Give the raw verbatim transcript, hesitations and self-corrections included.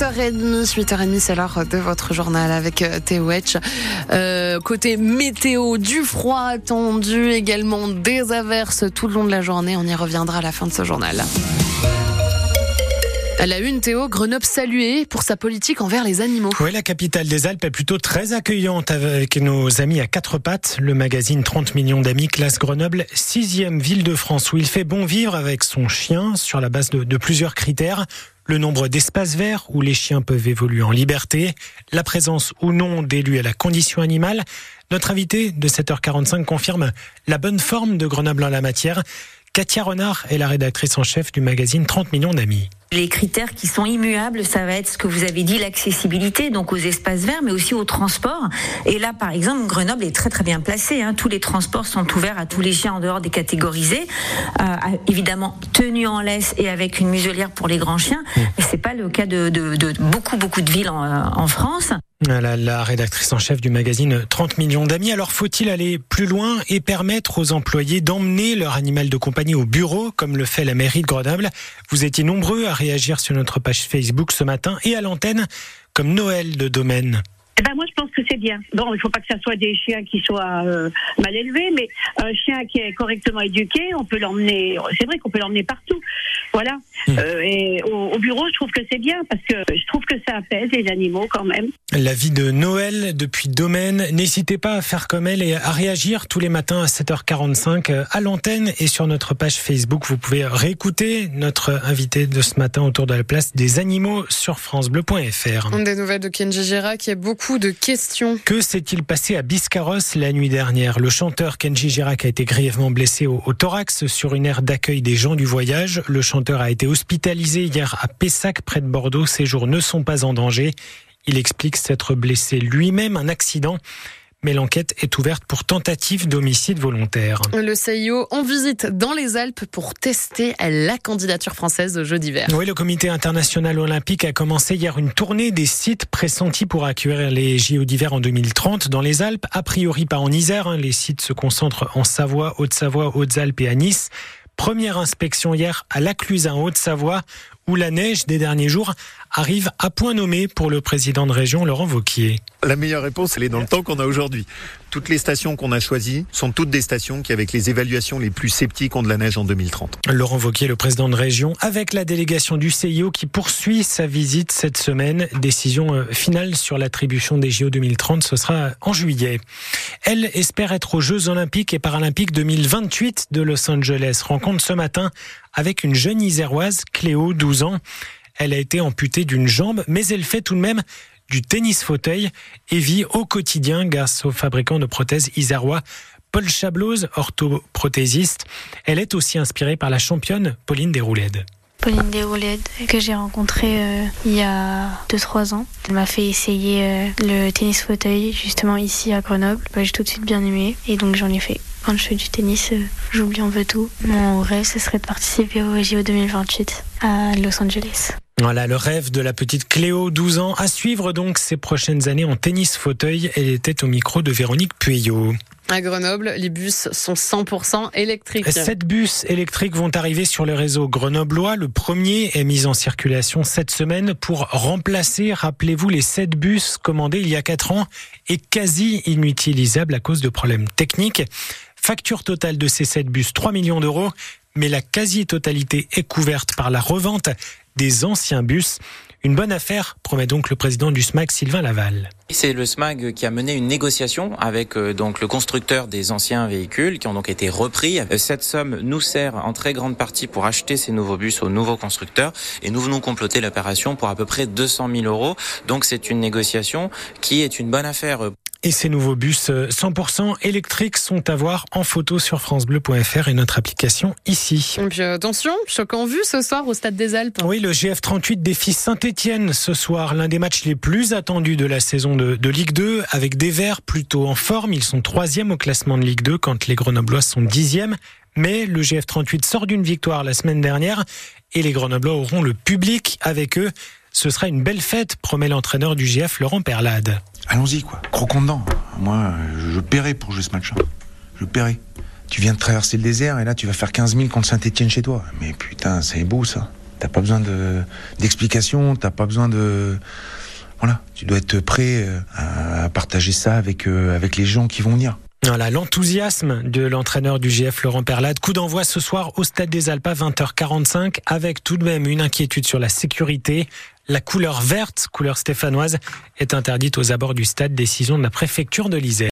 heures trente, huit heures trente, c'est l'heure de votre journal avec Théo Etch. Euh, côté météo, du froid attendu, également des averses tout le long de la journée. On y reviendra à la fin de ce journal. À la une, Théo, Grenoble saluée pour sa politique envers les animaux. Oui, la capitale des Alpes est plutôt très accueillante avec nos amis à quatre pattes. Le magazine trente millions d'amis classe Grenoble sixième ville de France où il fait bon vivre avec son chien sur la base de, de plusieurs critères. Le nombre d'espaces verts où les chiens peuvent évoluer en liberté, la présence ou non d'élus à la condition animale. Notre invité de sept heures quarante-cinq confirme la bonne forme de Grenoble en la matière. Katia Renard est la rédactrice en chef du magazine trente millions d'amis. Les critères qui sont immuables, ça va être ce que vous avez dit, l'accessibilité, donc aux espaces verts, mais aussi aux transports. Et là, par exemple, Grenoble est très très bien placé. Hein. Tous les transports sont ouverts à tous les chiens en dehors des catégorisés. Euh, évidemment, tenus en laisse et avec une muselière pour les grands chiens. Mais c'est pas le cas de, de, de beaucoup beaucoup de villes en, en France. La, la rédactrice en chef du magazine trente millions d'amis. Alors faut-il aller plus loin et permettre aux employés d'emmener leur animal de compagnie au bureau, comme le fait la mairie de Grenoble? Vous étiez nombreux à réagir sur notre page Facebook ce matin et à l'antenne, comme Noël de Domaine. Eh ben moi je pense que c'est bien. Bon, il ne faut pas que ça soit des chiens qui soient euh, mal élevés, mais un chien qui est correctement éduqué, on peut l'emmener. C'est vrai qu'on peut l'emmener partout, voilà. Mmh. Euh, et au, au bureau, je trouve que c'est bien parce que je trouve que ça apaise les animaux quand même. La vie de Noël depuis Domaine. N'hésitez pas à faire comme elle et à réagir tous les matins à sept heures quarante-cinq à l'antenne et sur notre page Facebook. Vous pouvez réécouter notre invité de ce matin autour de la place des animaux sur francebleu point f r. Des nouvelles de Kenji Girac, qui a beaucoup de questions. Que s'est-il passé à Biscarrosse la nuit dernière? Le chanteur Kenji Girac a été grièvement blessé au, au thorax sur une aire d'accueil des gens du voyage. Le chanteur a été hospitalisé hier à Pessac, près de Bordeaux. Ses jours ne sont pas en danger. Il explique s'être blessé lui-même, un accident. Mais l'enquête est ouverte pour tentative d'homicide volontaire. Le C I O en visite dans les Alpes pour tester la candidature française aux Jeux d'hiver. Oui, le comité international olympique a commencé hier une tournée des sites pressentis pour accueillir les J O d'hiver en deux mille trente dans les Alpes. A priori pas en Isère, hein. Les sites se concentrent en Savoie, Haute-Savoie, Hautes-Alpes et à Nice. Première inspection hier à Lacluse, en Haute-Savoie, où la neige des derniers jours arrive à point nommé pour le président de région, Laurent Wauquiez. La meilleure réponse, elle est dans le temps qu'on a aujourd'hui. Toutes les stations qu'on a choisies sont toutes des stations qui, avec les évaluations les plus sceptiques, ont de la neige en deux mille trente. Laurent Wauquiez, le président de région, avec la délégation du C I O qui poursuit sa visite cette semaine. Décision finale sur l'attribution des J O deux mille trente, ce sera en juillet. Elle espère être aux Jeux Olympiques et Paralympiques deux mille vingt-huit de Los Angeles. Rencontre ce matin avec une jeune iséroise, Cléo, douze ans. Elle a été amputée d'une jambe, mais elle fait tout de même du tennis fauteuil et vit au quotidien grâce au fabricant de prothèses isérois Paul Chabloz, orthoprothésiste. Elle est aussi inspirée par la championne Pauline Desroulèdes. Pauline Desroulèdes, que j'ai rencontrée euh, il y a deux trois ans. Elle m'a fait essayer euh, le tennis fauteuil justement ici à Grenoble. Bah, j'ai tout de suite bien aimé et donc j'en ai fait. Quand je fais du tennis, euh, j'oublie un peu tout. Mon rêve, ce serait de participer au J O deux mille vingt-huit à Los Angeles. Voilà le rêve de la petite Cléo, douze ans, à suivre donc ces prochaines années en tennis fauteuil. Elle était au micro de Véronique Pueyo. À Grenoble, les bus sont cent pour cent électriques. Sept bus électriques vont arriver sur le réseau grenoblois. Le premier est mis en circulation cette semaine pour remplacer, rappelez-vous, les sept bus commandés il y a quatre ans et quasi inutilisables à cause de problèmes techniques. Facture totale de ces sept bus, trois millions d'euros, mais la quasi-totalité est couverte par la revente des anciens bus. Une bonne affaire, promet donc le président du S M A G, Sylvain Laval. C'est le S M A G qui a mené une négociation avec euh, donc le constructeur des anciens véhicules qui ont donc été repris. Cette somme nous sert en très grande partie pour acheter ces nouveaux bus au nouveau constructeur et nous venons comploter l'opération pour à peu près deux cent mille euros. Donc c'est une négociation qui est une bonne affaire. Et ces nouveaux bus cent pour cent électriques sont à voir en photo sur francebleu point f r et notre application ici. Et puis attention, choc en vue ce soir au Stade des Alpes. Oui, le G F trente-huit défie Saint-Étienne ce soir, l'un des matchs les plus attendus de la saison de, de Ligue deux, avec des Verts plutôt en forme. Ils sont troisième au classement de Ligue deux quand les Grenoblois sont dixième. Mais le G F trente-huit sort d'une victoire la semaine dernière et les Grenoblois auront le public avec eux. Ce sera une belle fête, promet l'entraîneur du G F, Laurent Perlade. Allons-y, quoi. Croquons dedans. Moi, je paierai pour jouer ce match. Je paierai. Tu viens de traverser le désert et là, tu vas faire quinze mille contre Saint-Étienne chez toi. Mais putain, c'est beau, ça. T'as pas besoin de, d'explications, t'as pas besoin de... Voilà, tu dois être prêt à partager ça avec, avec les gens qui vont venir. Voilà, l'enthousiasme de l'entraîneur du G F, Laurent Perlade. Coup d'envoi ce soir au Stade des Alpes à vingt heures quarante-cinq, avec tout de même une inquiétude sur la sécurité. La couleur verte, couleur stéphanoise, est interdite aux abords du stade, décision de la préfecture de l'Isère.